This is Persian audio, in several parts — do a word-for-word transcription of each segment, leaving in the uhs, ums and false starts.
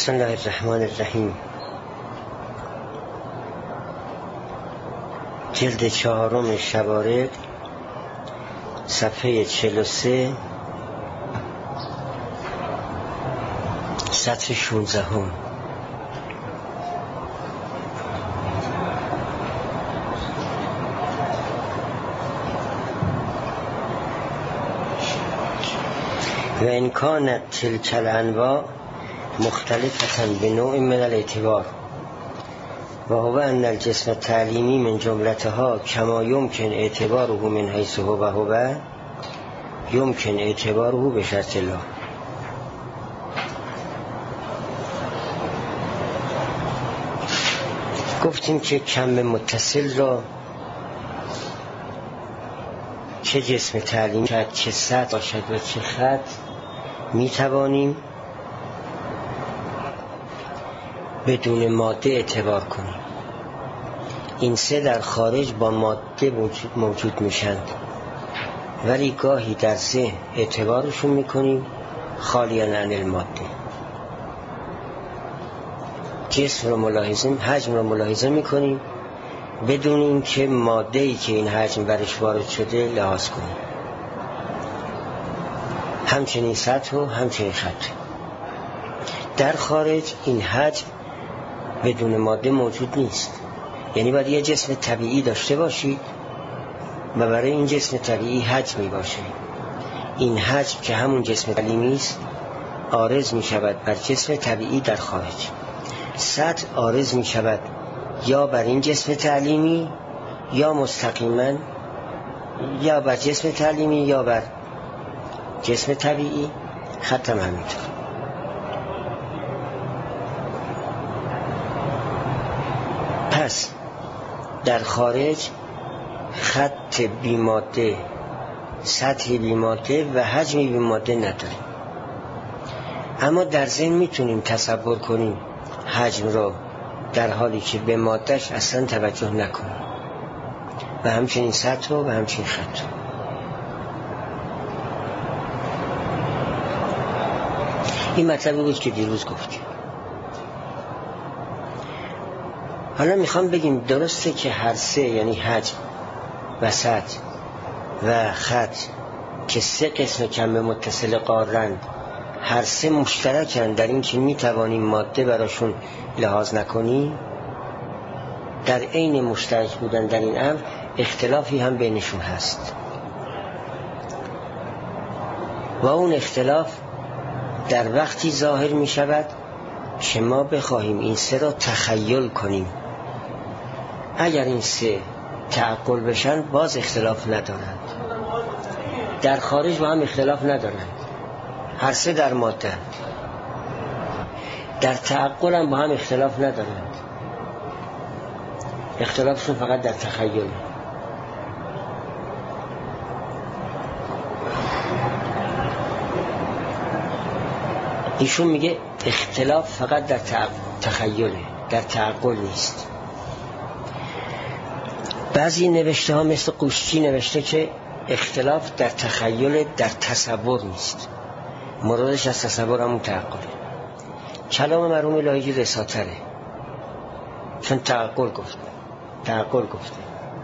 بسم الله الرحمن الرحیم. جلد چهارم شوارق، صفحه چهل و سه، سطر شونزده هم. و این کانت تلک الانواع مختلفة به نوع من الاعتبار و هو ان الجسم التعلیمی من جملتها کما یمکن اعتباره من حیث هو و هو یمکن اعتباره به شرط الله. گفتیم که کم متصل را چه جسم تعلیمی شد، چه سطح باشد و چه خط می توانیم بدون ماده اعتبار کنیم. این سه در خارج با ماده موجود میشند، ولی گاهی در ذهن اعتبارشون میکنیم خالیاً عن الماده. جسم رو ملاحظه، حجم رو ملاحظه میکنیم بدون اینکه ماده‌ای که این حجم برش وارد شده لحاظ کنیم. همچنین سطح و همچنین خط. در خارج این حجم بدون ماده موجود نیست، یعنی باید یه جسم طبیعی داشته باشید و برای این جسم طبیعی حجمی باشه. این حجم که همون جسم تعلیمی است عارض می شود بر جسم طبیعی در خارج. سطح عارض می شود یا بر این جسم تعلیمی یا مستقیما یا بر جسم تعلیمی یا بر جسم طبیعی. ختم همینطور. پس در خارج خط بیماده، سطح بیماده و حجم بیماده نداریم، اما در ذهن میتونیم تصور کنیم حجم رو در حالی که به مادهش اصلا توجه نکنیم و همچنین سطح و همچنین خط. این مطلبی بود که دیروز گفتیم. حالا میخوام بگیم درسته که هر سه، یعنی حجم و سطح و خط که سه قسم کم متصل قارند، هر سه مشترکن در این که میتوانیم ماده براشون لحاظ نکنیم. در عین مشترک بودن در این امر اختلافی هم بینشون هست و اون اختلاف در وقتی ظاهر می شود که ما بخواهیم این سه را تخیل کنیم. اگر این سه تعقل بشن باز اختلاف ندارند، در خارج با هم اختلاف ندارند، هر سه در ماده. در تعقل هم با هم اختلاف ندارند، اختلافشون فقط در تخیل. ایشون میگه اختلاف فقط در تخیله، در تعقل نیست. بعضی نوشته ها مثل قوشچی نوشته که اختلاف در تخیل، در تصور نیست، مرادش از تصور همون تعقله. کلام مرحوم لاهیجی رساتره، چون تعقل گفت تعقل گفته،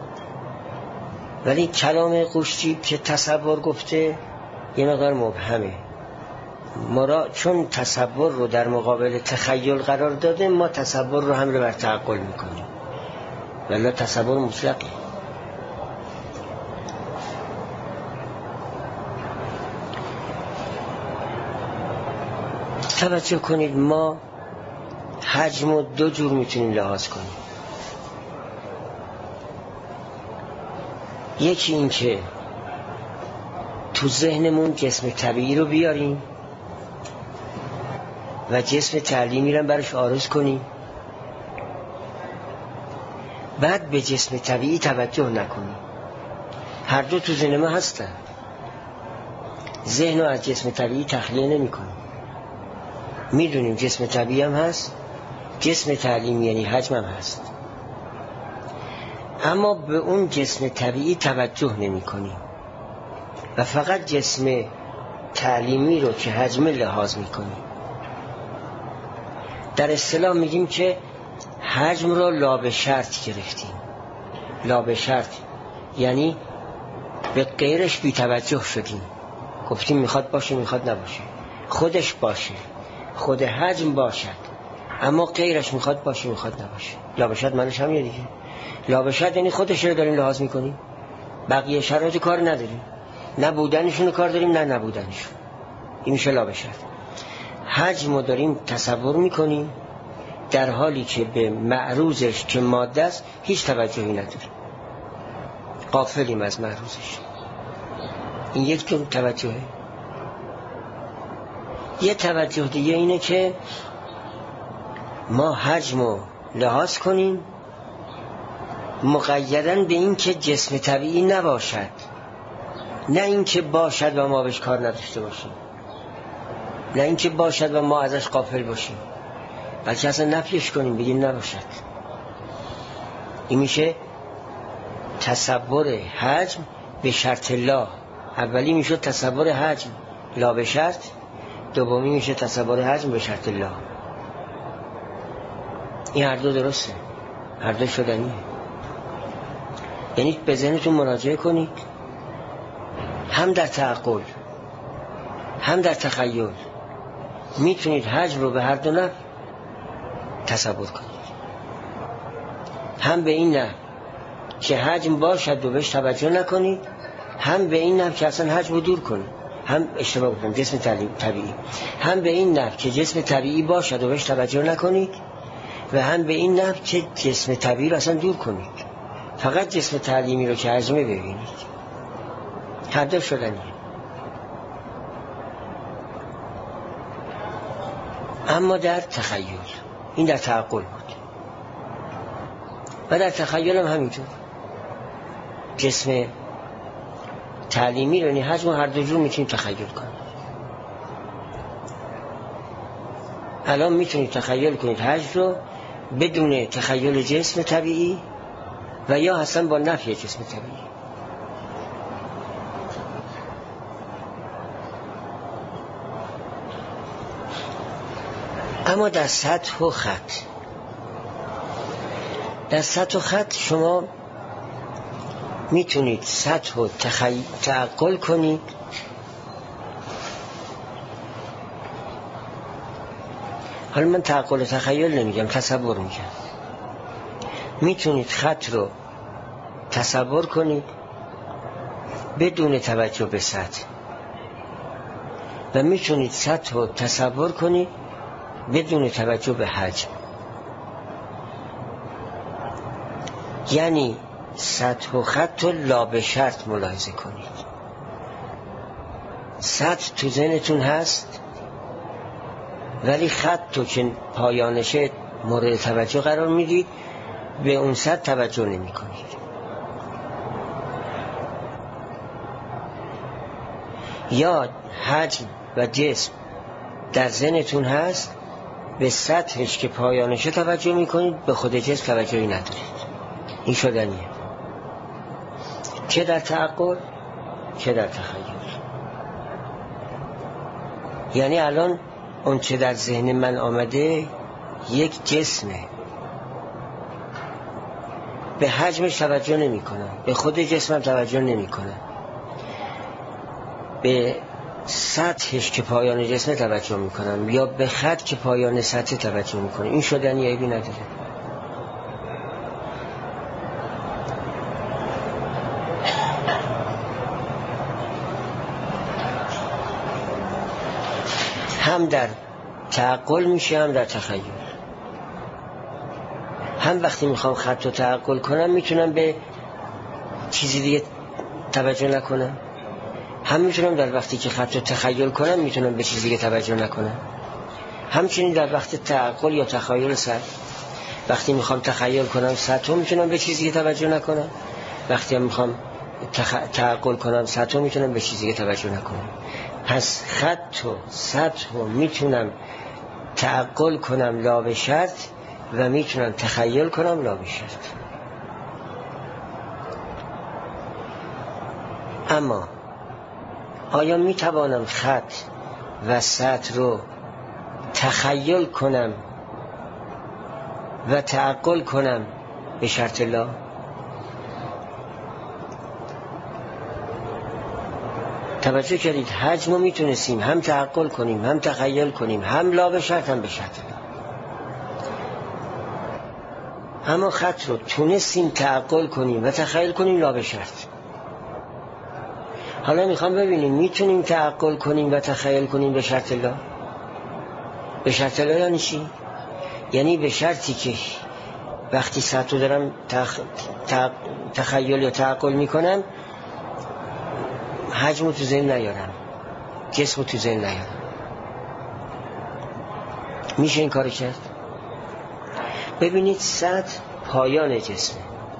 ولی کلام قوشچی که تصور گفته یه مقدار مبهمه. مرا چون تصور رو در مقابل تخیل قرار داده، ما تصور رو حمله بر تعقل میکنیم، ولی تصور مطلقه. توجه کنید، ما حجم رو دو جور میتونیم لحاظ کنیم. یکی این که تو ذهنمون جسم طبیعی رو بیاریم و جسم تعلیمی رو برش عارض کنیم، بعد به جسم طبیعی توجه نکنیم. هر دو تو ذهن ما هستن، ذهن رو از جسم طبیعی تخلیه نمی کنیم. میدونیم جسم طبیعی هم هست، جسم تعلیمی یعنی حجم هم هست، اما به اون جسم طبیعی توجه نمی کنیم و فقط جسم تعلیمی رو که حجم لحاظ می کنیم. در اصطلاح میگیم که حجم رو لا به شرط گرفتیم. لا به شرط یعنی به غیرش بی توجه شدیم، گفتیم میخواد باشه میخواد نباشه، خودش باشه، خود حجم باشد، اما غیرش میخواد باشه میخواد نباشه. لا به شرط معنیش همینه دیگه. لا به شرط یعنی خودش رو داریم لحاظ میکنیم، بقیه شرایط کار نداریم، نه بودنشون کار داریم نه نبودنشون. این میشه لا به شرط. حجم رو داریم تصور میکنیم در حالی که به معروضش که ماده است هیچ توجهی نداریم، غافلیم از معروضش. این یک جور توجهه. یه توجه دیگه اینه که ما حجم رو لحاظ کنیم مقیداً به این که جسم طبیعی نباشد، نه این که باشد و ما بهش کار نداشته باشیم، نه این که باشد و ما ازش غافل باشیم، بلکه اصلا نفیش کنیم بگیم نباشد. این میشه تصور حجم به شرط لا. اولی میشه تصور حجم لا به شرط، دومی میشه تصور حجم به شرط لا. این هر دو درسته، هر دو شدنیه. یعنی به ذهنتون مراجعه کنید، هم در تعقل هم در تخیل میتونید حجم رو به هر دو نحو تصور کنید. هم به این نحو که حجم باشد و بهش توجه نکنید، هم به این نحو که اصلا حجم رو دور کنید. هم اشتباه بکنید جسم طبیعی، هم به این نحو که جسم طبیعی باشد و بهش توجه نکنید، و هم به این نحو که جسم طبیعی رو اصلا دور کنید، فقط جسم تعلیمی رو که حجمه ببینید. هر دو شدنیه. اما در تخیل، این در تعقل بود و در تخیل هم همینطور. جسم تعلیمی رو یعنی حجم هر دو جور میتونید تخیل کنید. الان میتونید تخیل کنید حجم رو بدون تخیل جسم طبیعی و یا اصلا با نفی جسم طبیعی. اما در سطح و خط، در سطح و خط شما میتونید سطح و تخی... تعقل کنید حالا من تعقل و تخیل نمیگم، تصور میگم. میتونید خط رو تصور کنید بدون توجه به سطح و میتونید سطح رو تصور کنید بدون توجه به حجم. یعنی سطح و خط رو لا به شرط ملاحظه کنید. سطح تو ذهنتون هست ولی خط تو که پایانشه مورد توجه قرار میدید، به اون سطح توجه نمی کنید. یا حجم و جسم در ذهنتون هست، به سطحش که پایانشه توجه می کنید، به خود جسم توجهی ندارید. این شدنیه، چه در تعقل چه در تخیل. یعنی الان اون چه در ذهن من آمده یک جسمه، به حجمش توجه نمی کنم، به خود جسمم توجه نمی کنم، به سطحش که پایان جسم توجه می کنم یا به خط که پایان سطح توجه می کنم. این شدنی عیبی نداره. هم در تعقل میشه هم در تخیل. هم وقتی میخوام خط رو تعقل کنم میتونم به چیزی دیگه توجه نکنم، هم میتونم در وقتی که خط رو تخیل کنم میتونم به چیزی دیگه توجه نکنم. همچنین در وقت تعقل یا تخیل سطح، وقتی میخوام تخیل کنم سطح رو میتونم به چیزی دیگه توجه نکنم، وقتی هم میخوام تخ... تعقل کنم سطح رو میتونم به چیزی دیگه توجه نکنم. پس خط و سطح رو میتونم تعقل کنم لا به شرط و میتونم تخیل کنم لا به شرط. اما آیا میتوانم خط و سطح رو تخیل کنم و تعقل کنم به شرط لا؟ توجه کردید حجم رو میتونستیم هم تعقل کنیم هم تخیل کنیم هم لا به شرط هم به شرط لا، اما خط رو تونستیم تعقل کنیم و تخیل کنیم لا به شرط. حالا میخوام ببینیم میتونیم تعقل کنیم و تخیل کنیم به شرط لا؟ به شرط لا یعنی چی؟ یعنی به شرطی که وقتی سطح رو دارم تخ... تخ... تخیل یا تعقل میکنم حجم رو تو ذهن نیارم، جسم رو تو ذهن نیارم. میشه این کار کرد؟ ببینید سطح پایان جسمه،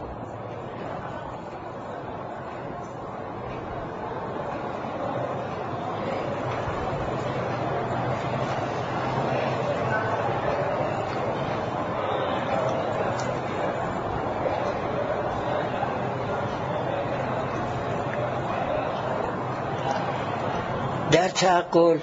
در تعقل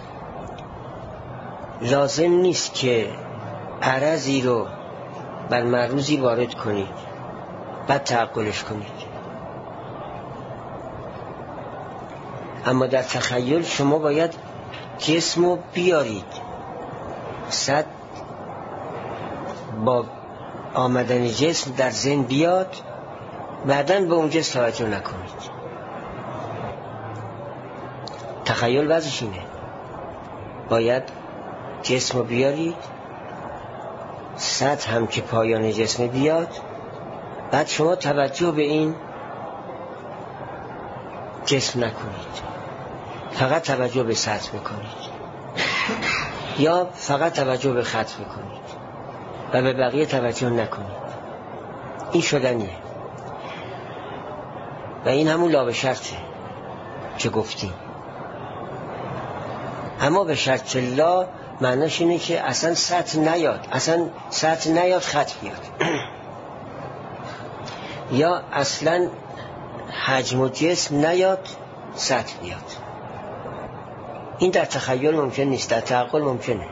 لازم نیست که عرضی رو بر معروضی وارد کنید بعد تعقلش کنید، اما در تخیل شما باید جسم رو بیارید، صد با آمدن جسم در ذهن بیاد، بعداً به اون جسم توجه نکنید. تخیل وضعش اینه، باید جسم رو بیارید، سطح هم که پایان جسم بیاد، بعد شما توجه به این جسم نکنید، فقط توجه به سطح بکنید یا فقط توجه به خط بکنید و به بقیه توجه نکنید. این شدنیه و این همون لا به شرطه که گفتیم. اما به شرط لا معناش اینه که اصلا سطح نیاد، اصلا سطح نیاد خط بیاد یا اصلا حجم و جسم نیاد سطح بیاد. این در تخیل ممکن نیست، در تعقل ممکنه.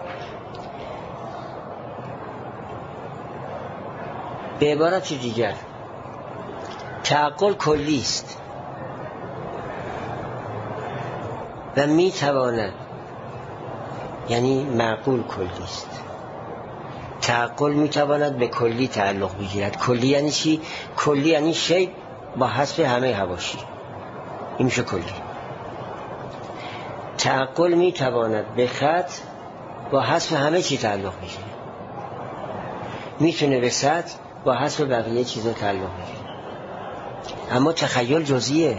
به عبارت دیگر تعقل کلی است و می تواند، یعنی معقول کلی است. تعقل می تواند به کلی تعلق بگیرد. کلی یعنی چی؟ کلی یعنی شی با حذف همه حواشی، این میشه کلی. تعقل می تواند به خط با حذف همه چی تعلق بگیره، میتونه به سطح با حذف بقیه چیزا تعلق بگیره. اما تخیل جزئیه،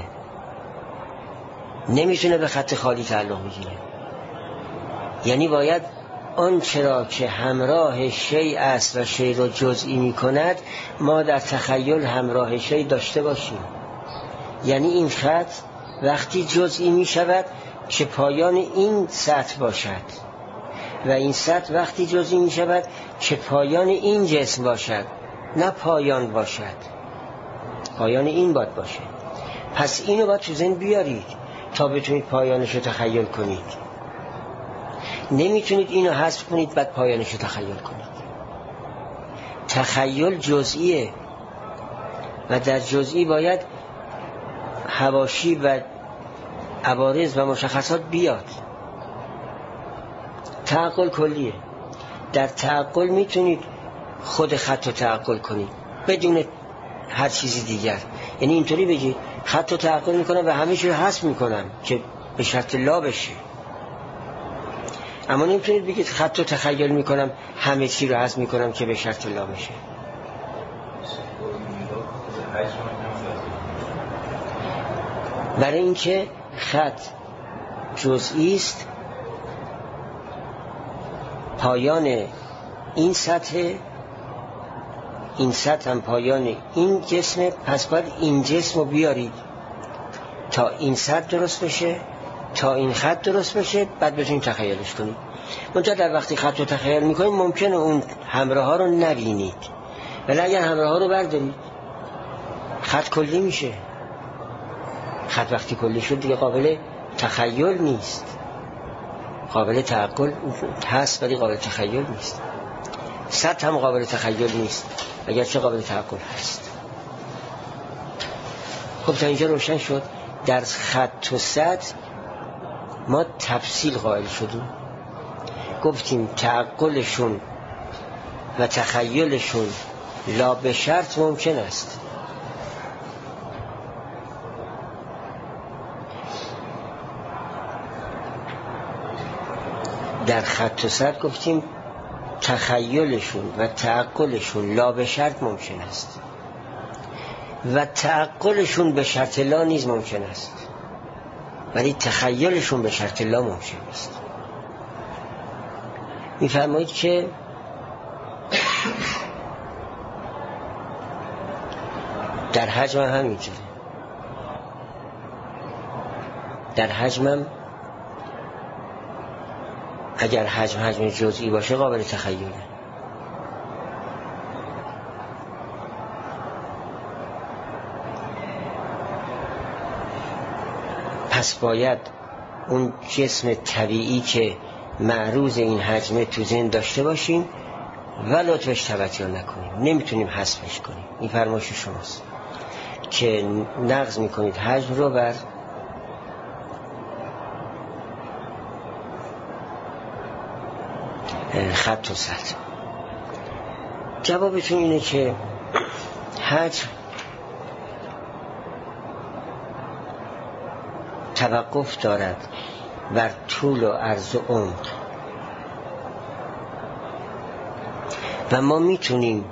نمیتونه به خط خالی تعلق بگیره. یعنی باید آن چرا که همراه شیء است و شیء رو جزئی میکند ما در تخیل همراه شیء داشته باشیم. یعنی این خط وقتی جزئی میشود که پایان این سطح باشد و این سطح وقتی جزئی میشود که پایان این جسم باشد، نه پایان باشد، پایان این باید باشه. پس اینو باید تو ذهن بیارید تا بتونید پایانش رو تخیل کنید. نمیتونید اینو حذف کنید بعد پایانش رو تخیل کنید. تخیل جزئیه و در جزئی باید حواشی و عوارض و مشخصات بیاد. تعقل کلیه. در تعقل میتونید خود خط رو تعقل کنید بدون هر چیزی دیگر. یعنی اینطوری بگید خط رو تعقل میکنم و همه چیز رو حذف میکنم که به شرط لا بشه. اما نمیتونید بگید خط رو تخیل میکنم همه چی رو حذف میکنم که به شرط لا بشه. برای اینکه خط جزئی است، پایان این سطح، این سطح هم پایان این جسم، پس باید این جسم رو بیارید تا این سطح درست بشه، تا این خط درست بشه، بعد بتونید تخیلش کنید. منتها در وقتی خط رو تخیل میکنید ممکنه اون همراه ها رو نبینید، ولی اگر همراه ها رو بردارید خط کلی میشه. خط وقتی کلی شد دیگه قابل تخیل نیست، قابل تعقل هست ولی قابل تخیل نیست. سطح هم قابل تخیل نیست اگرچه قابل تعقل هست. خب تا اینجا روشن شد. در خط و سطح ما تفصیل قائل شدیم، گفتیم تعقلشون و تخیلشون لا به شرط ممکن است. در خط و سطح گفتیم تخیلشون و تعقلشون لا به شرط ممکن است و تعقلشون به شرط لا نیز ممکن است، ولی تخیلشون به شرط لا ممکن است. میفرمایید که در حجم هم همینجوره. در حجم هم اگر حجم حجم جزئی باشه قابل تخیله. پس باید اون جسم طبیعی که معروض این حجم تو ذهن داشته باشیم و لطفش توجه نکنیم، نمیتونیم حذفش کنیم. این فرمایش شماست که نقض میکنید حجم رو بر خط و سطح. جوابتون اینه که حجم توقف دارد بر طول و عرض و عمق و ما میتونیم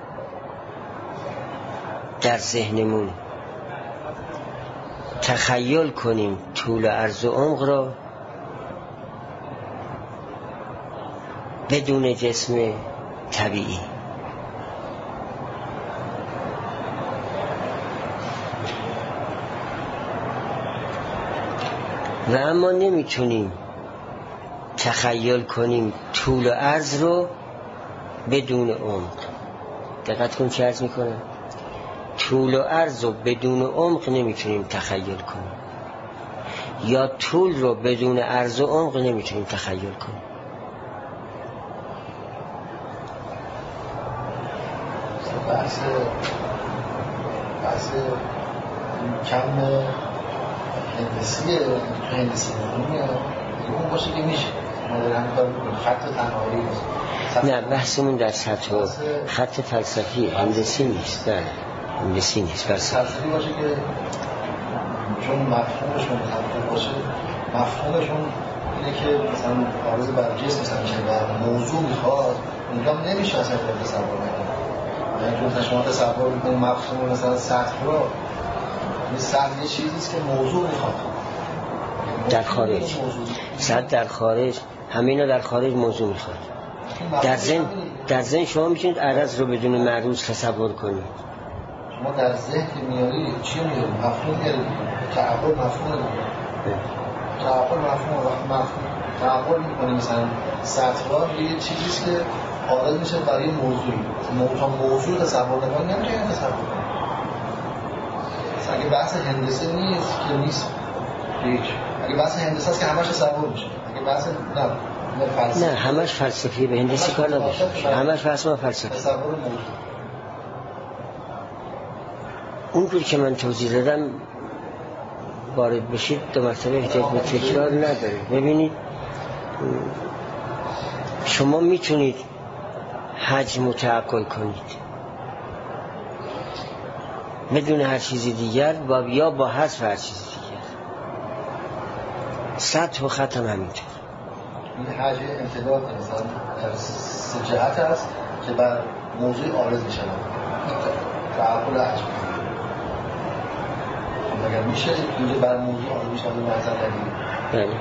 در ذهنمون تخیل کنیم طول و عرض و عمق رو بدون جسم طبیعی. و اما نمیتونیم تخیل کنیم طول و عرض رو بدون عمق. دقت کن چه عرض میکنم؟ طول و عرض رو بدون عمق نمیتونیم تخیل کنیم، یا طول رو بدون عرض و عمق نمیتونیم تخیل کنیم. بحث بحث کم هندسی هندسی اون باشه که میشه مدرن کار میکنه. خط تنهایی نه، بحثمون در سطح و خط فلسفی هندسی نیست. نه هندسی نیست، فلسفی باشه که چون مفهومشون تنهایی باشه، مفهومشون اینه که مثلا عارض بر جسم مثلا که بر موضوع میخواد اونجا نمیشه اصلا تصور نکنه. یعنی چون شما تصور میکنید مفهوم مثلا سطح رو، این سطح یه چیزیست که موضوع میخواد در خارج. سطح در خارج، همینا در خارج موضوع میخواد. در ذهن در ذهن شما میتونید عرض رو بدون معروض تصور کنید. شما در ذهن که میاری چی میاری؟ مفهوم میاری. تعقل مفهوم میاری. تعقل مفهوم مفهوم تعقل میکنه. مثلا سطح را یه چیزیست که عارض میشه برای موضوع. موضوع موضوع تصور نکنید نمیشه تصور کنید. مثلا اگه بحث هندسه نیست که نیست. هیچ. اگه بحث هندسه است که همش تصور میشه. اگه بحث نه فلسفه. نه همش فلسفی، به هندسی کار نداشته. همش فلسفه فلسفی. تصور موضوع. اونجور که من توضیح دادم وارد بشید دو مرتبه احتیاج به تکرار نداره. ببینید شما میتونید حجم متعقل کنید بدون هر چیزی دیگر با یا با حذف هر چیزی دیگر. سطح و خط هم همینطور. این حجم امتداد مثلا در سه جهت است که بر موضوع عارض میشه. تعقل حجم اگر میشه اینجا بر موضوع عارض میشه به نظر نگیرید.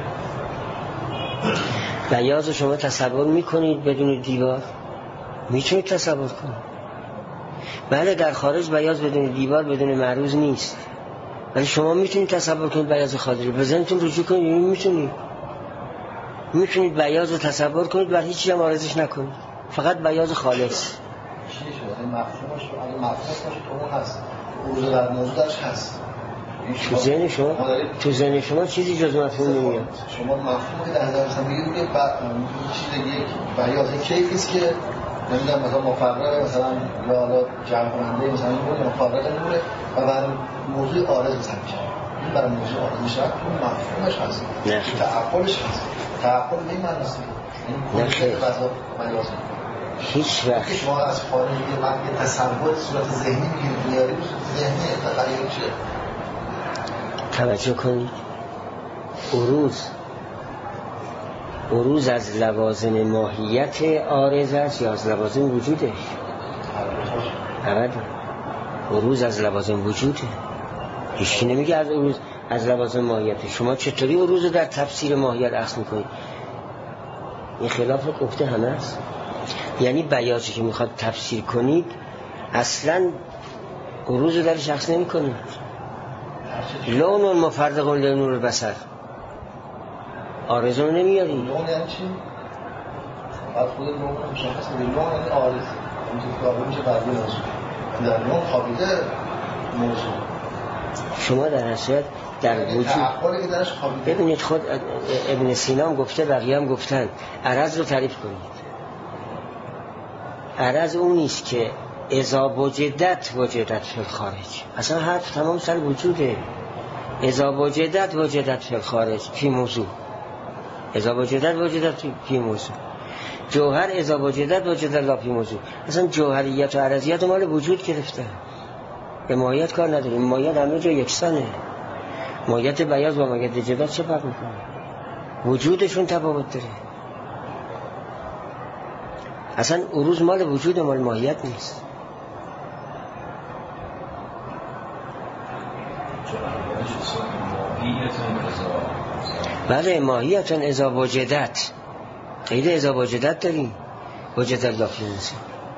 بله. بیاض شما تصور میکنید بدون دیوار؟ میتونید تصور کنید. بله در خارج بیاض بدون دیوار بدون معروض نیست، ولی شما میتونید تصور کنید بیاض خارجی. به ذهنتون رجوع کنید، میتونید میتونید بیاض رو تصور کنید بر هیچ چیز هم عارضش نکنید، فقط بیاض خالص. چی شده؟ این مفهومش اگه مفهومش باشه تو اون هست، عروض در موضوع درش هست. تو ذهن شما تو ذهن شما چیزی جز مفهوم نمیاد. شما مفهومی که در نظر مثلا میگید که چیز دیگه بیاض کیفی است که نمیدونم مثلا مفرق مثلا یا حالا جمع کننده مثلا این مفرق نمونه و بر موضوع عارض مثلا میشه این برای موضوع عارض میشه اون مفهومش هست تعقلش هست تعقل به این معنی است این کلیت غذا مجاز هیچ وقت شما از خارج یه تصور صورت ذهنی میگیرید میارید ذهنی تغییر چیه توجه کنید عروض عروض از لوازم ماهیت عارض است یا از لوازم وجودش؟ ابدا عروض از لوازم وجوده. هیچکی نمیگه از عروض از لوازم ماهیت. شما چطوری عروض رو در تفسیر ماهیت اخذ میکنید؟ این خلاف گفته همه است. یعنی بیاضی که میخواد تفسیر کنید اصلا عروض رو درش اخذ نمی کنید. لون مفرق لنور البصر عارض رو نمیارید. لون یعنی چی؟ از خود لون مشخص میگه لون یعنی عارض اینجا کار میشه بعد موضوع در لون خوابیده موضوع شما در اصل در وجود تعقلی که درش خوابیده. ببینید خود ابن سینا هم گفته بقیه هم گفتن عرض رو تعریف کنید. عرض اون نیست که اذا وجدت وجدت فی الخارج. اصلا حرف تمام سر وجوده. اذا وجدت وجدت فی الخارج فی موضوع. اذا وجدت وجدت فی موضوع. جوهر اذا وجدت وجدت لا فی موضوع. اصلا جوهریت و عرضیت مال وجود گرفته. به ماهیت کار نداریم. ماهیت همه جا یکسانه. ماهیت بیاض با ماهیت جدت چه فرق میکنه؟ وجودشون تفاوت داره. اصلا عروض مال وجود مال ماهیت نیست. بله ماهیتون اذا وجدت قید اذا وجدت داریم وجدت لافی نیست.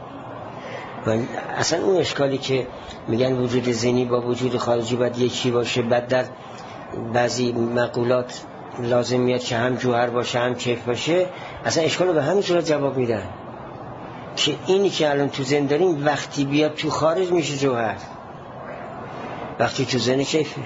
اصلا اون اشکالی که میگن وجود ذهنی با وجود خارجی باید یکی باشه، بعد در بعضی مقولات لازم میاد که هم جوهر باشه هم کیف باشه، اصلا اشکالو به همین صورت جواب میدن که اینی که الان تو ذهن داریم وقتی بیاد تو خارج میشه جوهر، وقتی تو ذهن کیفه.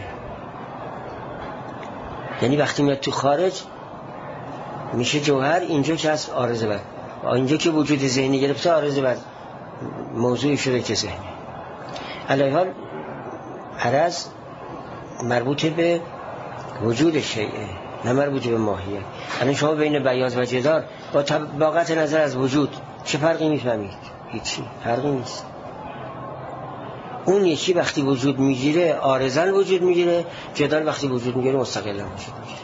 یعنی وقتی میاد تو خارج میشه جوهر، اینجا که هست عارضه بر اینجا که وجود ذهنی گرفته عارضه بر موضوعی شده که ذهنی. علیه حال عرض مربوط به وجود شیئه نه مربوط به ماهیت. الان شما بین بیاض و جدار با طباقت نظر از وجود چه فرقی میفهمید؟ هیچی فرقی نیست. اون یکی وقتی وجود میگیره عارضاً وجود میگیره، جدال وقتی وجود میگیره مستقلاً وجود میگیره.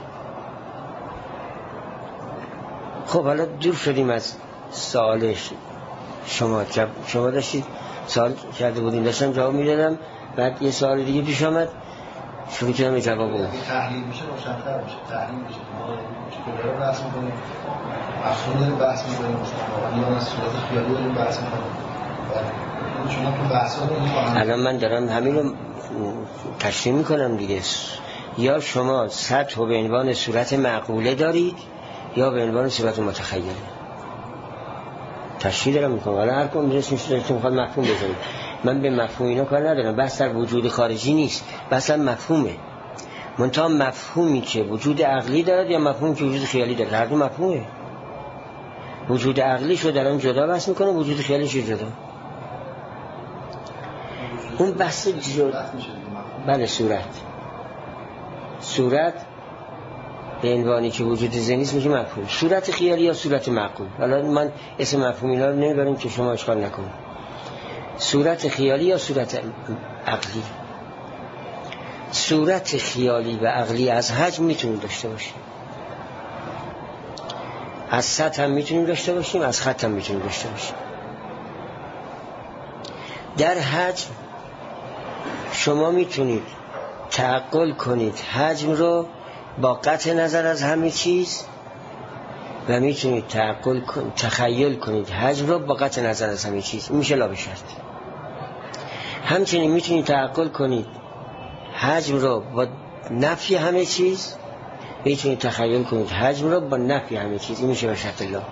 خب حالا دور شدیم از سوالش. شما جب... شما داشتید سوال کرده بودین داشتم جواب میدادم، بعد یه سوال دیگه پیش آمد شروع کردم به جواب اون. تحلیل میشه روشن‌تر میشه. تحلیل میشه ما چطور بحث می‌کنیم، اصلا داریم بحث می‌کنیم، مثلا از صورت خیالی داریم بحث می‌کنیم. شما تو بحثا الان من دارم همین رو تشریح می‌کنم دیگه. یا شما سطح رو به عنوان صورت معقوله دارید یا به عنوان صورت متخیله. تشریح دارم میکنم. حالا هر کم میرسیم شده که میخواد مفهوم بزنید. من به مفهوم اینا کار ندارم. بحث در وجود خارجی نیست، بحث مفهومه. منتها مفهومی که وجود عقلی دارد یا مفهومی که وجود خیالی دارد، هر دو مفهومه. وجود عقلی شو در اون جدا بحث میکنه، وجود خیالی شو جدا. اون بحث جدا. بله صورت صورت به عنوانی که وجود ذهنی است میشه مفهوم. صورت خیالی یا صورت معقول. حالا من اسم مفهوم اینا رو نمیبرم که شما اشکال نکنید. صورت خیالی یا صورت عقلی. صورت خیالی و عقلی از حجم میتونیم داشته باشیم، از سطح هم میتونیم داشته باشیم، از خط هم میتونیم داشته باشیم. در حجم شما میتونید تعقل کنید حجم رو با قطع نظر از همه چیز و میتونید تعقل کن... تخیل کنید حجم رو با قطع نظر از همه چیز. میشه لا به شرط. همچنین میتونید تعقل کنید حجم رو با نفی همه چیز، میتونید تخیل کنید حجم رو با نفی همه چیز. این میشه به شرط لا.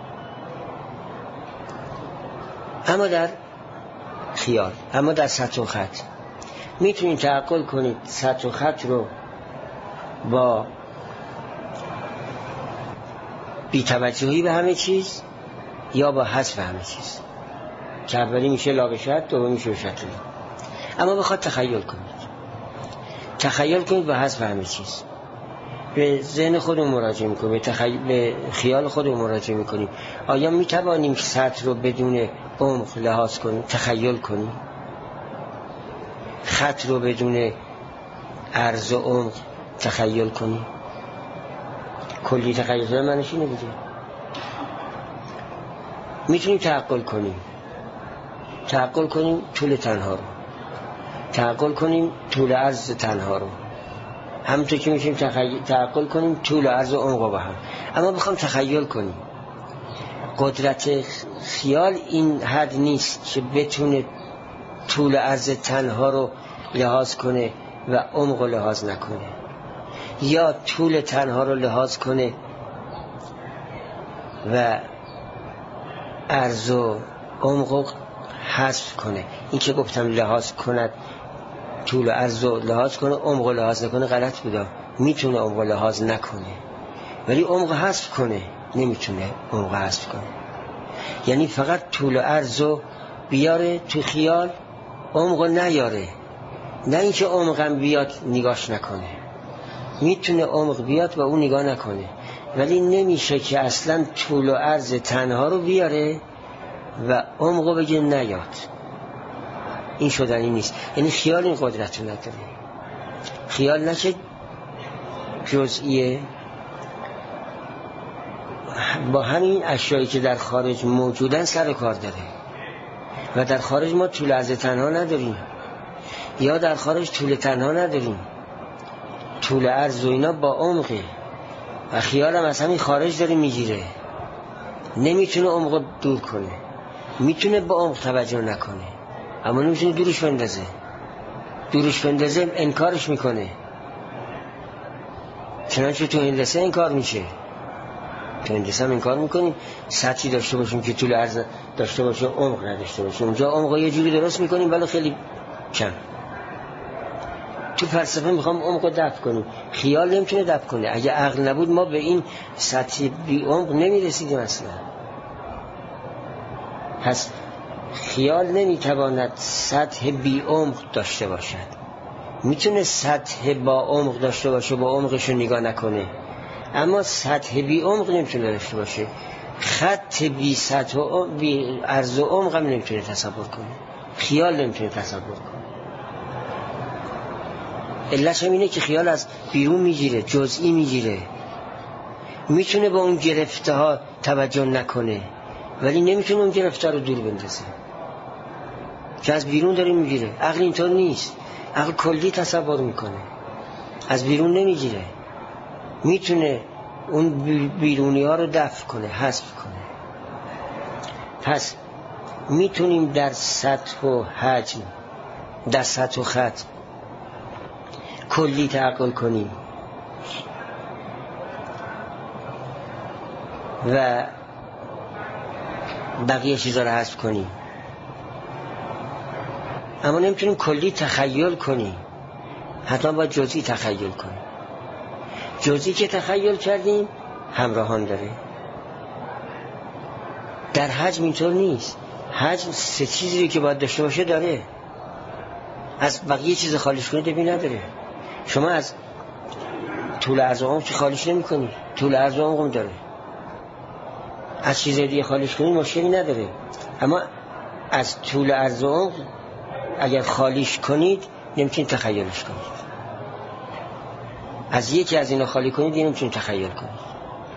اما در خیال، اما در سطح و خط میتونید تعقل کنید سطح و خط رو با بی‌توجهی به همه چیز یا با حذف همه چیز، که اولی میشه لا بشد، دومی میشه بشد. اما بخواد تخیل کنید، تخیل کنید با حذف همه چیز، به ذهن خودمون مراجعه میکنیم، به, تخیل... به خیال خودمون مراجعه میکنیم. آیا میتوانیم سطح رو بدون عمق لحاظ کنیم، تخیل کنیم؟ خط رو بدون عرض و عمق تخیل کنیم؟ کلی تخیل کنیم معنیش اینه دیگه. میتونیم تعقل کنیم، تعقل کنیم طول تنها رو، تعقل کنیم طول عرض تنها رو، همونطور که میتونیم تخیل... تعقل کنیم طول عرض و عمق با هم. اما بخوام تخیل کنیم، قدرت خیال این حد نیست که بتونه طول عرض تنها رو لحاظ کنه و عمق رو لحاظ نکنه، یا طول تنها رو لحاظ کنه و عرض و عمق حذف کنه. این که گفتم لحاظ کند، طول عرض و لحاظ کنه، عمق لحاظ نکنه، غلط بوده. میتونه عمق لحاظ نکنه ولی عمق حذف کنه، نمیتونه عمق حذف کنه. یعنی فقط طول عرض رو بیاره تو خیال، عمق نیاره. نه اینکه عمقم بیاد نگاش نکنه، میتونه عمق بیاد و اون نگاه نکنه، ولی نمیشه که اصلا طول و عرض تنها رو بیاره و عمق رو بگه نیاد. این شدنی نیست. یعنی خیال این قدرت رو نداره. خیال نه که جزئیه، با همین اشیایی که در خارج موجودن سر و کار داره. و در خارج ما طول عرض تنها نداریم، یا در خارج طول تنها نداریم، طول عرض و اینا با عمقه و خیال هم از همین خارج داره میگیره. نمیتونه عمق دور کنه، میتونه با عمق توجه نکنه اما نمیتونه دورش بندازه. دورش بندازه انکارش میکنه. چنانچه تو هندسه انکار میشه، تو هندسه هم انکار میکنیم سطحی داشته باشیم که طول عرض داشته باشه، عمق نداشته باشه. اونجا عمق یه جوری درست میکنیم ولی خیلی کم. تو فلسفه میخوام عمق رو دفع کنیم، خیال نمیتونه دفع کنه. اگه عقل نبود ما به این سطح بی عمق نمیرسیدیم اصلا. پس خیال نمیتواند سطح بی عمق داشته باشد. میتونه سطح با عمق داشته باشه، با عمقش رو نگاه نکنه، اما سطح بی عمق نمیتونه داشته باشه. خط بی سطح و بی عرض و عمق هم نمیتونه تصور کنه. خیال نمیتونه تصور کنه. علتش هم اینه که خیال از بیرون میگیره، جزئی میگیره، میتونه با اون گرفته ها توجه نکنه ولی نمیتونه اون گرفته رو دور بندازه که از بیرون داره میگیره. عقل اینطور نیست. عقل کلی تصور میکنه، از بیرون نمیگیره. میتونه اون بیرونی ها رو دفع کنه، حذف کنه. پس میتونیم در سطح و حجم، در سطح و خط کلی تعقل کنیم و بقیه چیزا رو حذف کنیم، اما نمیتونیم کلی تخیل کنیم. حتما باید جزئی تخیل کنیم. جزئی که تخیل کردیم همراهان داره. در حجم اینطور نیست. حجم سه چیزی که باید داشته باشه داره، از بقیه چیز خالیش کنید ببین نداره. شما از طول عرض و عمق چی خالیش نمی کنید، طول عرض و عمق داره. از چیزای دیگه خالیش کنید مشکلی نداره، اما از طول عرض و عمق اگر خالیش کنید نمیتونید تخیلش کنید. از یکی از اینا خالی کنید دیگه نمیتونید تخیل کنید.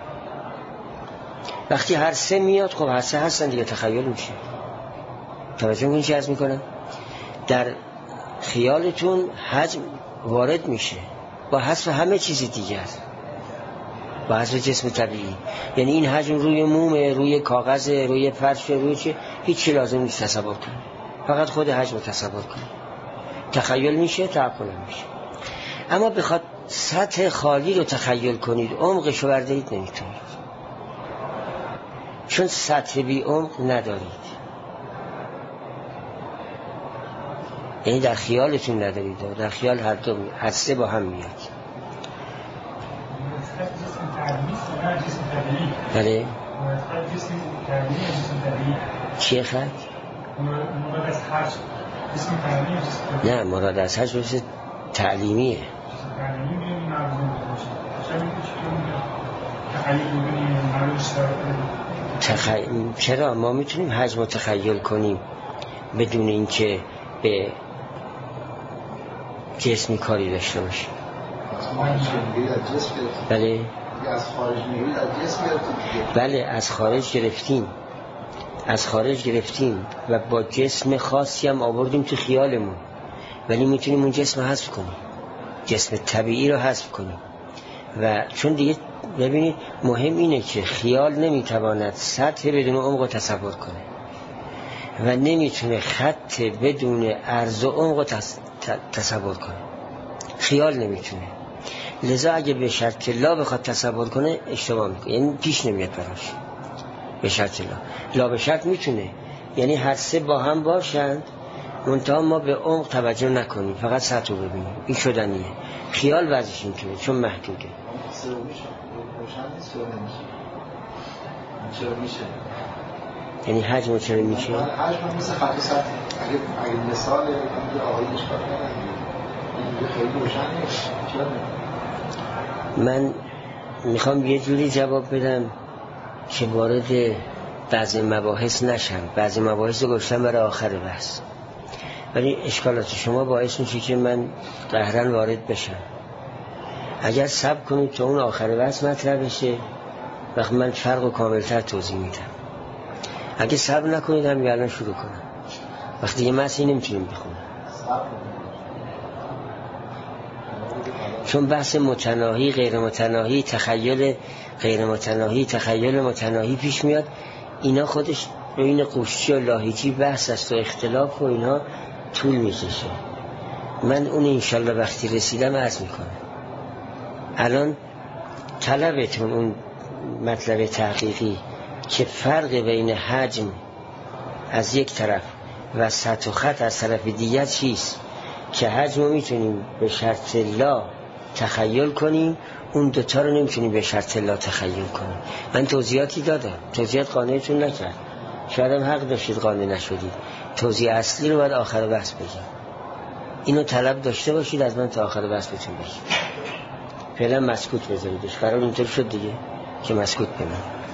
وقتی هر سه میاد خب هر سه هستن دیگه تخیل میشه. توجه کنید چی عرض میکنم؟ در خیالتون حجم وارد میشه با حذف همه چیز دیگر، با حذف جسم طبیعی. یعنی این حجم روی مومه، روی کاغذ، روی فرش، روی چه، هیچی لازم نیست تصور کنید، فقط خود حجم رو تصور کنید. تخیل میشه، تعقل میشه. اما بخواد سطح خالی رو تخیل کنید، عمقش رو بردارید نمیتونید، چون سطح بی عمق ندارید. یعنی در خیالتون ندارید، در خیال هر دو هر سه با هم میاد. بله خط جسم تعلیمی یا جسم طبیعی؟ چیه خط؟ مراد از حج جسم تعلیمی یا جسم طبیعی؟ نه مراد از حج جسم تعلیمیه. جسم تعلیمی بیایی مردم باشه شاید میگه چطور میگه تخیل میکنیم مردم اشتراک تخ... چرا ما میتونیم حج متخیل کنیم بدون اینکه به جسمی کاری داشته باشیم؟ بله از خارج میگید از جسم گرفتیم. بله از خارج گرفتیم از خارج گرفتیم و با جسم خاصی هم آوردیم تو خیالمون، ولی میتونیم اون جسم حذف کنیم، جسم طبیعی رو حذف کنیم. و چون دیگه ببینید مهم اینه که خیال نمیتواند سطح بدون عمق تصور کنه و نمیتونه خط بدون عرض و عمق تصور کنه. خیال نمیتونه، لذا اگه به شرط لا بخواد تصور کنه اشتباه میکنه، یعنی پیش نمیاد براش. به شرط لا لا به شرط میتونه، یعنی هر سه با هم باشند منتها ما به عمق توجه نکنیم، فقط سطح رو ببینیم. این شدنیه. خیال وضعش اینطوره چون محدوده. چرا میشه؟ یعنی حجم چرا میشه؟ حجم مثل خط سطح. اگه اگه مثال اینکه آقای اشکال نداره این خیلی روشن نیست. چرا؟ من میخوام یه جوری جواب بدم که وارد بعضی مباحث نشم. بعضی مباحث رو گذاشتم برای آخر بحث، ولی اشکالات شما باعث میشه که من قهرن وارد بشم. اگر صبر کنید تا اون آخر بحث مطرح بشه وقت من فرق و کاملتر توضیح میدم. اگه صبر نکنید هم الان شروع کنم، وقتی دیگه متن نمیتونیم بخونم چون بحث متناهی غیر متناهی، تخیل غیر متناهی تخیل متناهی پیش میاد. اینا خودش بین قوشچی و لاهیجی بحث است و اختلاف و اینا طول میکشه. من اون انشالله وقتی رسیدم عرض میکنم. الان طلبتون اون مطلب تحقیقی که فرق بین حجم از یک طرف و سطح و خط از طرف دیگر چیست، که حجم رو میتونیم به شرط لا تخیل کنیم، اون دوتا رو نمیتونیم به شرط لا تخیل کنیم. من توضیحاتی دادم، توضیحات قانعتون نکرد، شاید هم حق داشتید قانع نشدید. توضیح اصلی رو باید آخر بحث بگم. اینو طلب داشته باشید از من تا آخر بحث بتون بگید. فعلا مسکوت بذاریدش، قرار اینطور شد دیگه که مسکوت بمون.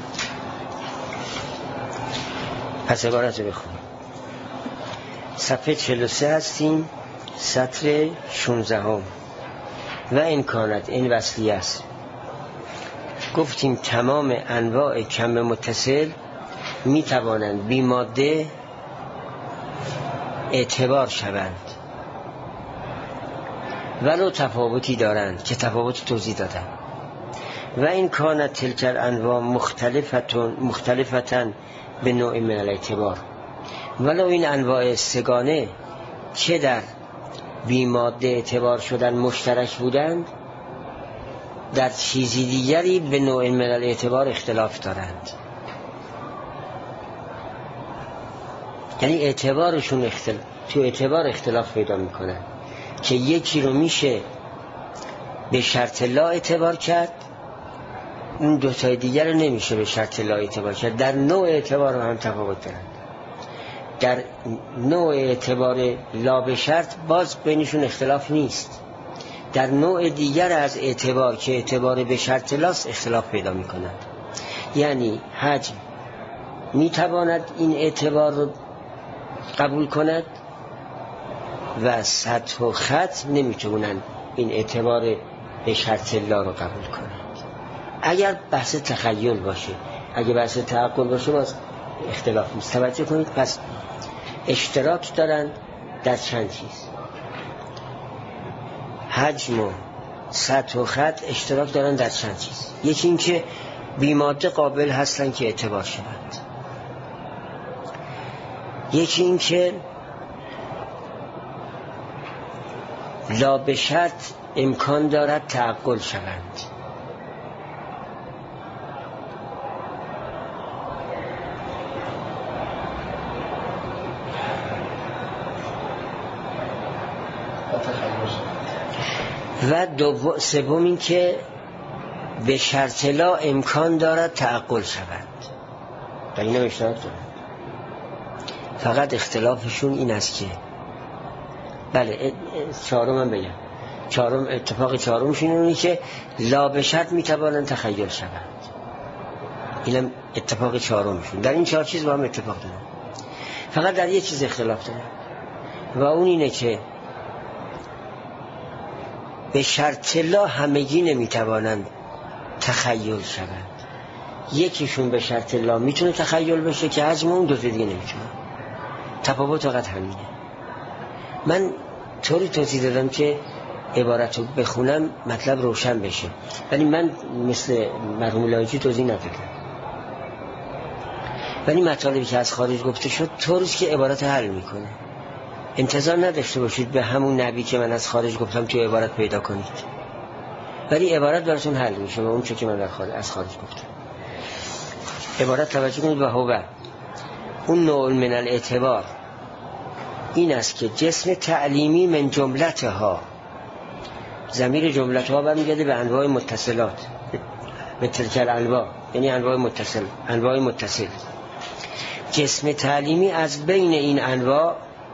پس عبارت رو بخونیم. صفحه چهل و سه هستیم، سطر شانزده هم. و امکانات این وصلی است. گفتیم تمام انواع کم متصل می توانند بی ماده اعتبار شوند ولو تفاوتی دارند که تفاوت توضیح دادم. و این کانت تلکر انواع مختلفتن مختلفتن به نوع من الاعتبار، ولو این انواع سگانه که در بیماده اعتبار شدن مشترک بودند، در چیزی دیگری به نوع من الاعتبار اختلاف دارند. یعنی اعتبارشون اختلاف، تو اعتبار اختلاف پیدا میکنن که یکی رو میشه به شرط لا اعتبار کرد، اون دوتای دیگر رو نمیشه به شرط لا اعتبار کرد. در نوع اعتبار هم تفاوت دارند. در نوع اعتبار لا به شرط باز بینشون اختلاف نیست. در نوع دیگر از اعتبار که اعتبار به شرط لاست اختلاف پیدا میکنند. یعنی حجم میتواند این اعتبار رو قبول کند و سطح و خط نمیتونن این اعتبار به شرط لا رو قبول کنند. اگر بحث تخیل باشه، اگر بحث تعقل باشه باز اختلاف نیست. توجه کنید، پس اشتراک دارن در چند چیز. حجم و سطح و خط اشتراک دارن در چند چیز. یکی این که بیماده قابل هستن که اعتبار شوند. یکی این که لا به شرط امکان دارد تعقل شوند. و دوم سوم این که به شرط لا امکان دارد تعقل شوند. در این هم اشتراک دارن. فقط اختلافشون این است که بله چهارم هم بگم چهارم اتفاق چهارمشون اینه که لا به شرط میتوانن تخیل شوند. اینم اتفاق چهارمشون. در این چهار چیز با هم اتفاق دارن. فقط در یک چیز اختلاف دارن و اون اینه که به شرط لا همگی نمیتوانند تخیل شوند. یکیشون به شرط لا میتونه تخیل بشه که حجم اون دو دیگه نمیتونه. تفاوت فقط همینه. من طوری توضیح دادم که عبارت رو بخونم مطلب روشن بشه، ولی من مثل مرحوم لایجی توضیح ندادم. ولی مطالبی که از خارج گفته شد طوریست که عبارت حل میکنه. انتظار نداشته باشید به همون نبی که من از خارج گفتم تو عبارت پیدا کنید، ولی عبارت براتون حل میشه و اون چه که من از خارج گفتم. عبارت توجه کنید. و هو اون نوع من الاعتبار این است که جسم تعلیمی من جملتها، ضمیر جملتها برمیگرده به انواع متصلات، به تلک الانواع، یعنی انواع متصل، انواع متصل. جسم تعلیمی از بین این انواع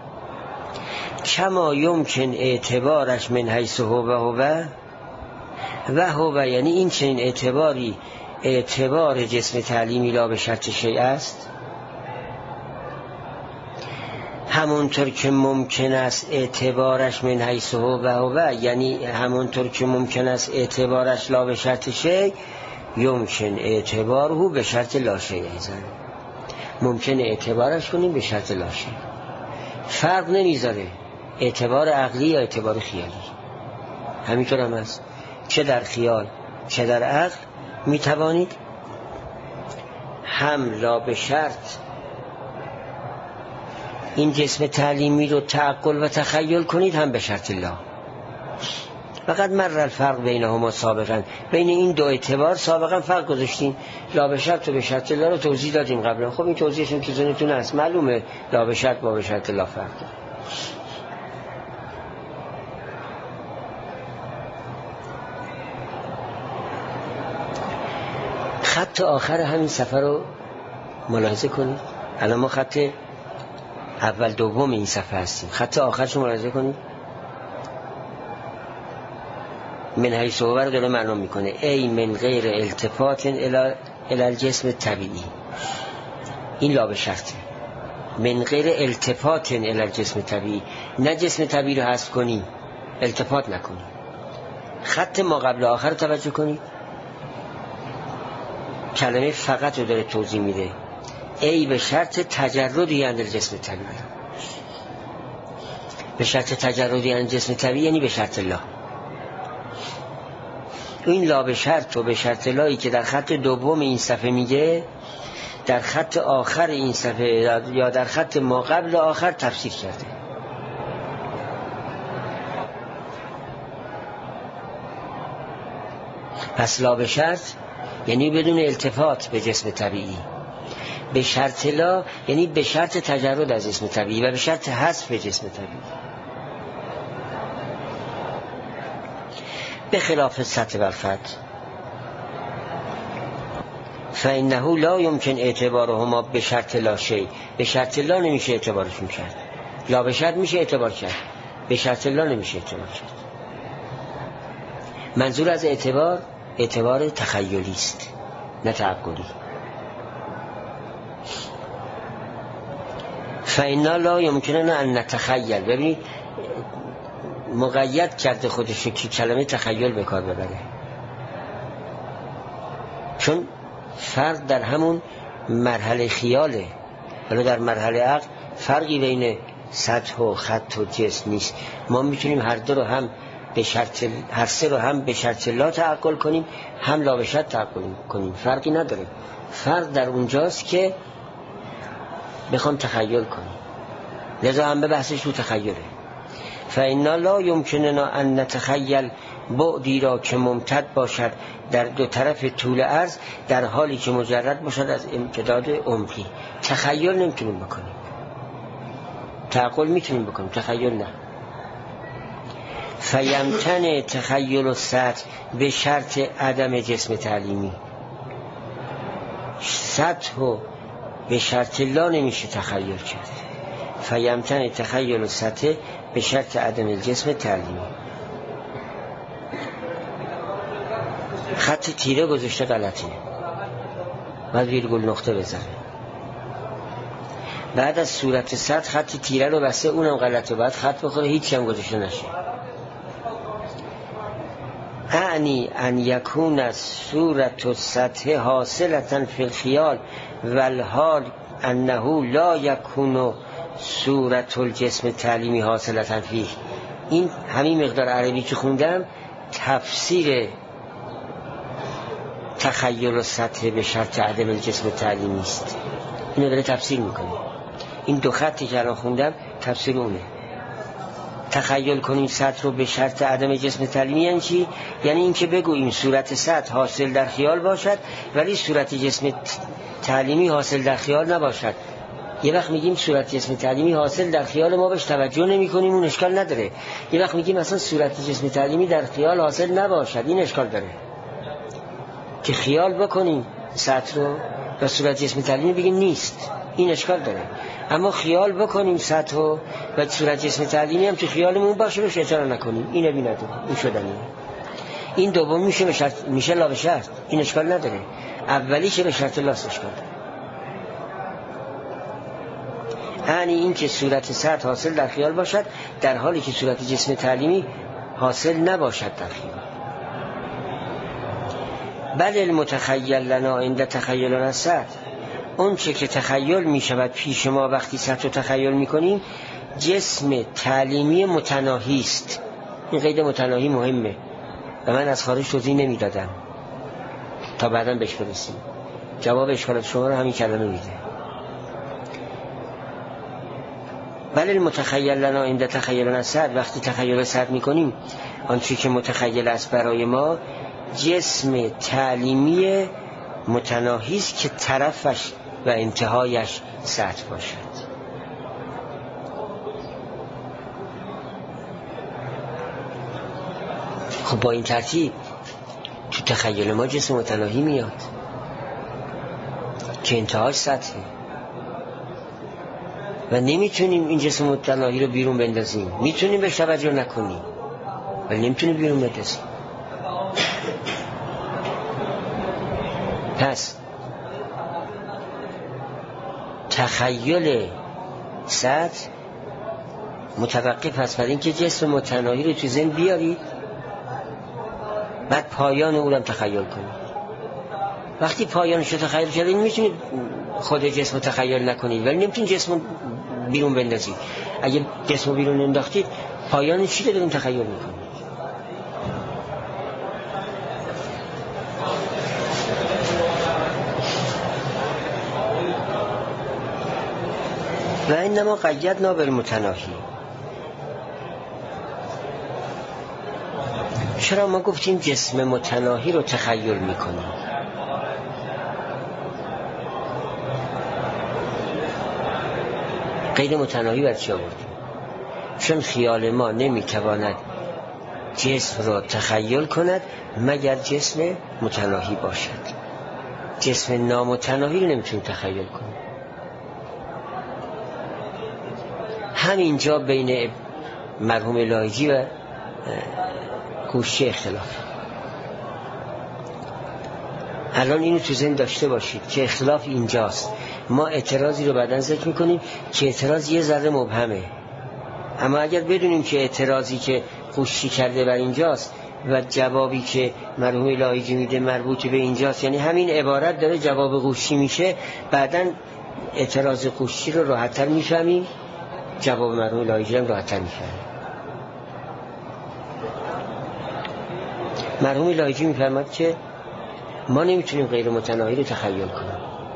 کما یمکن اعتبارش من حیث هو و هو و هو، یعنی این چنین اعتباری اعتبار جسم تعلیمی لا به شرط شیء است، همونطور که ممکن است اعتبارش من حیث هو و هو، یعنی همونطور که ممکن است اعتبارش لا به شرط شیء یمکن اعتباره به شرط لا شیء ایضا، ممکن اعتبارش کنیم به شرط لا شیء. فرق نمیذاره اعتبار عقلی یا اعتبار خیالی، همینطور هم هست. چه در خیال چه در عقل میتوانید هم لا به شرط این جسم تعلیمی رو تعقل و تخیل کنید، هم به شرط لا. فقط مر الفرق بینهما سابقا، بین این دو اعتبار سابقا فرق گذاشتیم. لا به شرط و به شرط لا رو توضیح دادیم قبلا. خب این توضیحشون تو ذهنتون هست، معلومه لا به شرط با به شرط لا فرق داره. خط آخر همین صفحه رو ملاحظه کنید. الان ما خط اول دوم این صفحه هستیم، خط آخرش رو ملاحظه کنید. من حیث هو رو داره معلوم میکنه ای من غیر التفات الی الجسم طبیعی. این لا به شرطه. من غیر التفات الی الجسم طبیعی، نه جسم طبیعی رو حذف کنی، التفات نکنی. خط ما قبل آخر رو توجه کنید. کلمه فقط رو داره توضیح میده. ای به شرط تجردی اندر جسم طبیعی، به شرط تجردی اندر جسم طبیعی یعنی به شرط لا. این لا به شرط و به شرط لایی که در خط دوم این صفحه میگه، در خط آخر این صفحه یا در خط ما قبل آخر تفسیر کرده. پس لا به شرط یعنی بدون التفات به جسم طبیعی، به شرط لا یعنی به شرط تجرد از جسم طبیعی و به شرط حذف جسم طبیعی. به خلاف سطح والفتح فإنه لا يمكن اعتبارهما به شرط لا شیء، به شرط لا نمیشه اعتبارشون کرد. لا به شرط میشه اعتبار کرد، به شرط لا نمیشه اعتبار کرد. منظور از اعتبار اعتبار تخیلی است نه تعقلی. فإنا لا يمكننا ان نتخیل، ببینید مقید کرده خودشو که کلمه تخیل به کار ببره، چون فرق در همون مرحله خیاله. ولی در مرحله عقل فرقی بین سطح و خط و جسم نیست. ما میتونیم هر دو رو هم به شرط، هر سه رو هم به شرط لا تعقل کنیم، هم لا به شرط تعقل کنیم، فرقی نداره. فرق در اونجاست که بخوام تخیل کنیم، لذا هم به بحثش رو تخیله. فإنا لا يمكننا ان نتخیل بعدی را که ممتد باشد در دو طرف طول عرض در حالی که مجرد باشد از امتداد عمقی. تخیل نمیتونیم بکنیم، تعقل میتونیم بکنیم، تخیل نه. فیمتن تخیل و سطح به شرط عدم جسم تعلیمی. سطح و به شرط لا نمیشه تخیل کرد. فیمتن تخیل سطح به شرط عدم الجسم تعلیمی. خط تیره گذاشته غلطه، بعد ویرگول نقطه بزنه. بعد از صورت سطح خط تیره رو بسته، اونم غلطه، بعد خط بخوره هیچ هم گذاشته نشه. اعنی ان یکون از صورت و سطح حاصلتن فی الخیال والحال انه لا یکون صورت الجسم تعلیمی حاصلتن فیه. این همین مقدار عربی که خوندم تفسیر تخیل و سطح به شرط عدم الجسم تعلیمی است. اینو داره تفسیر میکنه. این دو خطی که الان خوندم تفسیر اونه. تخیل کنیم سطح رو به شرط عدم جسم تعلیمی یعنی چی؟ یعنی این که بگوییم صورت سطح حاصل در خیال باشد ولی صورت جسم تعلیمی حاصل در خیال نباشد. یه وقت میگیم صورت جسم تعلیمی حاصل در خیال ما بهش توجه نمی کنیم، اون اشکال نداره. یه وقت میگیم مثلا صورت جسم تعلیمی در خیال حاصل نباشد، این اشکال داره. که خیال بکنیم سطح رو و صورت جسم تعلیمی بگیم نیست، این اشکال داره. اما خیال بکنیم سطح و صورت جسم تعلیمی هم تو خیالمون باشه بهش اعتراض نکنیم، اینو بی نداره، این شدنیه. این دوم میشه به شرط، میشه لا به شرط، این اشکال نداره. اولی که به شرط لاست اشکال داره. یعنی این که صورت سطح حاصل در خیال باشد در حالی که صورت جسم تعلیمی حاصل نباشد در خیال. بل المتخیل لنا عند تخیلنا سطح، اون چه که تخیل می شود پیش ما وقتی سطح رو تخیل می کنیم جسم تعلیمی متناهی است. این قید متناهی مهمه و من از خارج توضیح نمی دادم تا بعداً بهش برسیم. جواب اشکالات شما رو همین کلمه میده. بل المتخیل لنا عند تخیلنا سطح، وقتی تخیل سطح می کنیم آنچه که متخیل است برای ما جسم تعلیمی متناهی است که طرفش و انتهایش سطح باشد. خب با این ترتیب تو تخیل ما جسم متناهی میاد که انتهاش سطحه و نمیتونیم این جسم متناهی رو بیرون بندازیم. میتونیم بهش توجه نکنیم ولی نمیتونیم بیرون بندازیم. پس تخیل سطح متوقف هست بر اینکه جسم متناهی رو تو ذهن بیارید، بعد پایان او رو تخیل کنید. وقتی پایانش رو تخیل کردید میتونید خود جسم رو تخیل نکنید ولی نمیتونید جسم بیرون بندازید. اگه جسم رو بیرون انداختید پایان چی رو داریم تخیل میکنید؟ و اینما قیدنا بالمتناهی. چرا ما گفتیم جسم متناهی رو تخیل میکنیم؟ قید متناهی بر چی آوردیم؟ چون خیال ما نمیتواند جسم را تخیل کند مگر جسم متناهی باشد. جسم نامتناهی رو نمیتونیم تخیل کنیم. همینجا بین مرحوم لایجی و کوشی اختلاف. الان اینو تو ذهن داشته باشید که اختلاف اینجاست. ما اعتراضی رو بعداً ذکر میکنیم که اعتراض یه ذره مبهمه، اما اگر بدونیم که اعتراضی که کوشی کرده بر اینجاست و جوابی که مرحوم لایجی میده مربوط به اینجاست، یعنی همین عبارت داره جواب قوشی میشه، بعداً اعتراض قوشی رو راحت‌تر میفهمیم، جواب مرحوم لایجی هم راحت‌تر میفهمیم. مرحوم لایجی میفرماد که ما نمیتونیم غیر متناهی رو تخیل کنیم.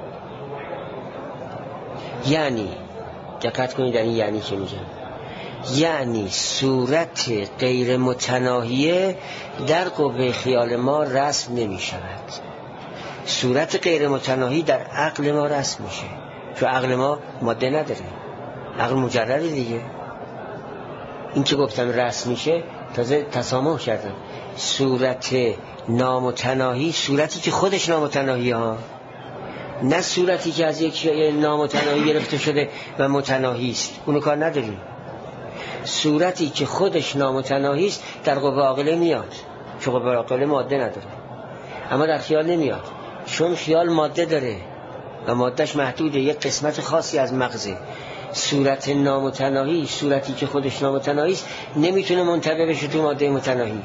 یعنی دقت کنید در این یعنی که میگم، یعنی صورت غیر متناهیه در قوه خیال ما رسم نمی شود. صورت غیر متناهی در عقل ما رسم میشه، چون عقل ما ماده نداره، عقل مجرده دیگه. این که گفتم رسم میشه تازه تسامح کردم. صورت نامتناهی، صورتی که خودش نامتناهی ها، نه صورتی که از یک نامتناهی گرفته شده و متناهی است، اونو کار نداریم. صورتی که خودش نامتناهی است در قوه عاقله میاد، چون قوه عاقله ماده نداره، اما در خیال نمیاد، چون خیال ماده داره و مادهش محدوده، یک قسمت خاصی از مغزه. صورت نامتناهی، صورتی که خودش نامتناهی است، نمیتونه منطبق بشه تو ماده متناهی،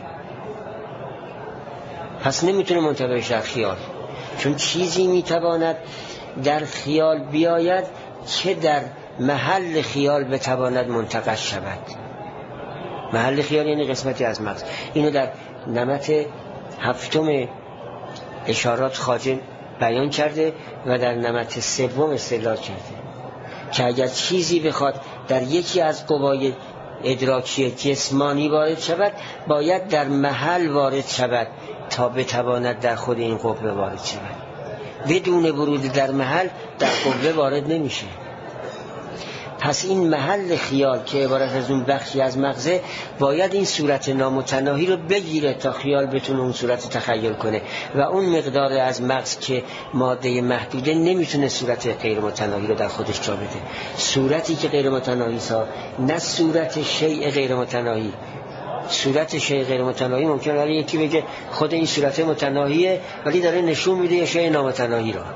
پس نمیتونه منطبق بشه در خیال، چون چیزی میتواند در خیال بیاید که در محل خیال بتواند منتقل شود. محل خیال یعنی قسمتی از مغز. اینو در نمط هفتم اشارات خواجه بیان کرده و در نمط سوم استدلال کرده که اگر چیزی بخواد در یکی از قوای ادراکی جسمانی وارد شود، باید در محل وارد شود تا بتواند در خود این قوه وارد شود. بدون ورود در محل در قوه وارد نمیشه. پس این محل خیال که عبارت از اون بخشی از مغزه باید این صورت نامتناهی رو بگیره تا خیال بتونه اون صورت تخیل کنه و اون مقدار از مغز که ماده محدوده نمیتونه صورت غیر متناهی رو در خودش جا بده. صورتی که غیر متناهی سا، نه صورت شیء غیر متناهی. صورت شیء غیر متناهی ممکنه ولی یکی بگه خود این صورت متناهیه ولی داره نشون میده یه شیء نامتناهی رو.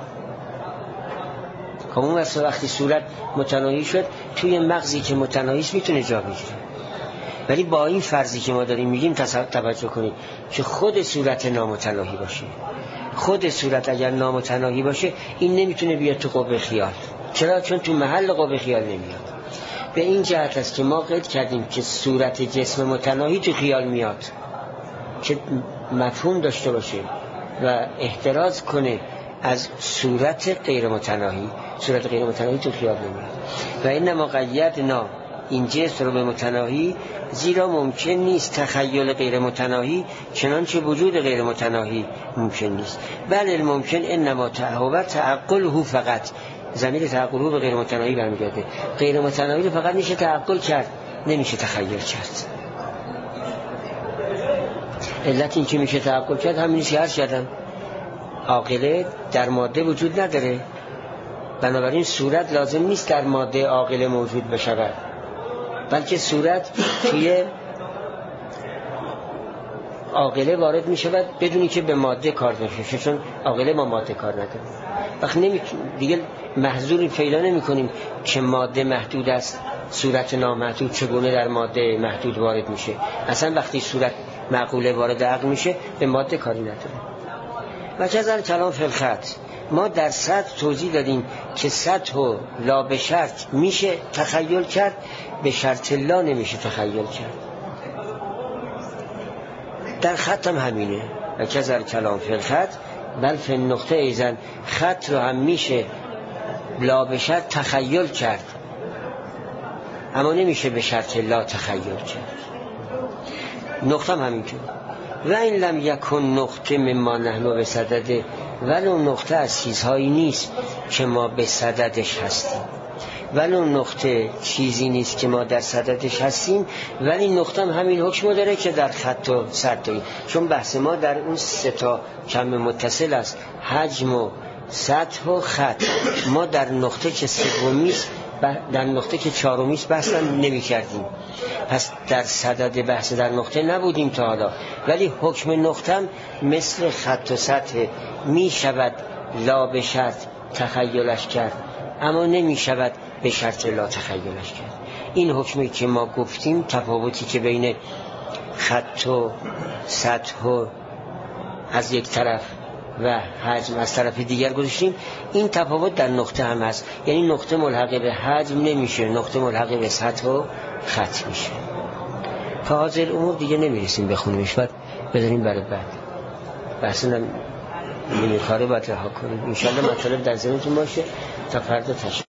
همون وقتی صورت متناهی شد توی مغزی که متناهیش میتونه جا بگیره. ولی با این فرضی که ما داریم میگیم توجه کنید که خود صورت نامتناهی باشه. خود صورت اگر نامتناهی باشه این نمیتونه بیاد تو قوه خیال. چرا؟ چون تو محل قوه خیال نمیاد. به این جهت است که ما قید کردیم که صورت جسم متناهی تو خیال میاد که مفهوم داشته باشه و احتراز کنه از صورت غیر متناهی. صورت غیر متناهی تو خیال نمیاد. و اینما قیدنا این جسم رو به متناهی، زیرا ممکن نیست تخیل غیر متناهی چنانچه وجود غیر متناهی ممکن نیست. بله ممکن انما تعهو تعقله فقط. ضمیر تعقله به غیر متناهی برمیگرده. غیر متناهی رو فقط میشه تعقل کرد، نمیشه تخیل کرد. علت این که میشه تعقل کرد همین که عرض کردم، عاقله در ماده وجود نداره، بنابراین صورت لازم نیست در ماده عاقله موجود بشود، بلکه صورت توی عاقله وارد می شود بدونی که به ماده کار نشه، چون عاقله ما ماده کار نکنه. وقت نمی دیگه محظوری پیدا نمی کنیم که ماده محدود است، صورت نامحدود چگونه در ماده محدود وارد میشه. اصلا وقتی صورت معقوله وارد عقل میشه به ماده کاری نداره. و کذا کلام فی الخط، ما در سطح توضیح دادیم که سطح و لا به شرط میشه تخیل کرد، به شرط لا نمیشه تخیل کرد. در خط هم همینه. و کذا کلام فی الخط بل فی النقطه ایزن، خط رو هم میشه لا به شرط تخیل کرد اما نمیشه به شرط لا تخیل کرد. نقطه هم همینطور. و این لم یکن نقطه مما نحن به صدده، ولو نقطه از چیزهایی نیست که ما به صددش هستیم. ولو نقطه چیزی نیست که ما در صددش هستیم، ولی نقطه هم همین حکم داره که در خط و سطحی. چون بحث ما در اون سه تا کم متصل است، حجم و سطح و خط. ما در نقطه که سومیست، در نقطه که چهارمیست بحث نمی کردیم، پس در صدد بحث در نقطه نبودیم تا حالا. ولی حکم نقطه مثل خط و سطح، می شود لا به شرط تخیلش کرد اما نمی شود به شرط لا تخیلش کرد. این حکمی که ما گفتیم، تفاوتی که بین خط و سطح و از یک طرف و حجم از طرف دیگر گذاشتیم، این تفاوت در نقطه هم هست. یعنی نقطه ملحق به حجم نمیشه، نقطه ملحق به سطح و خط میشه. تا حاضر امور دیگه نمیرسیم بخونیمش، بعد بذاریم برای بعد. بحثنا نمیخواره باید رها کنیم. انشاءالله مطالب در ذهنتون باشه تا فردا تشکر.